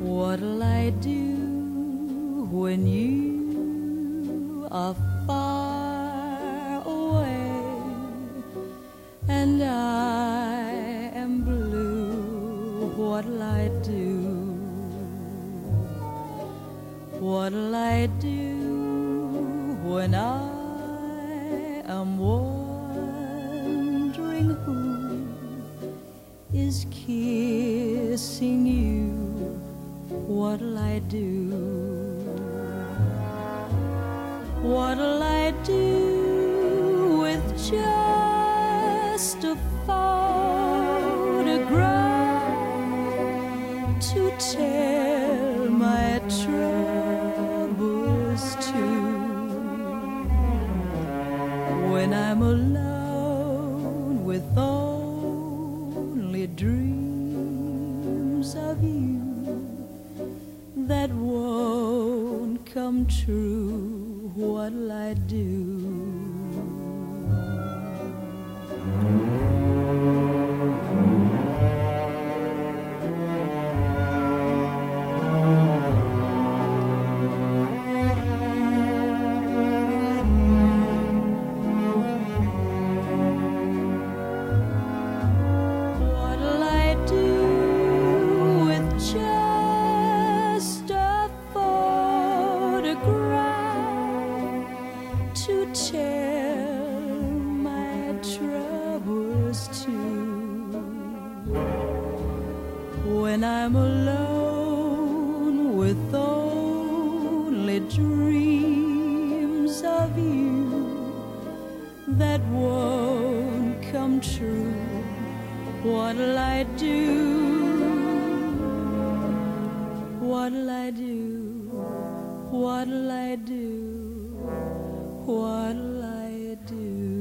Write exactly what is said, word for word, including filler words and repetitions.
What'll I do when you are far away and I am blue? What'll I do? What'll I do when I am wondering who is kissing you? What'll I do? What'll I do with just a photograph to tell my troubles to? When I'm alone with only dreams of you that won't come true, what'll I do? What'll I do with just a to tell my troubles to? When I'm alone with only dreams of you that won't come true, what'll I do? What'll I do? What'll I do? What'll I do?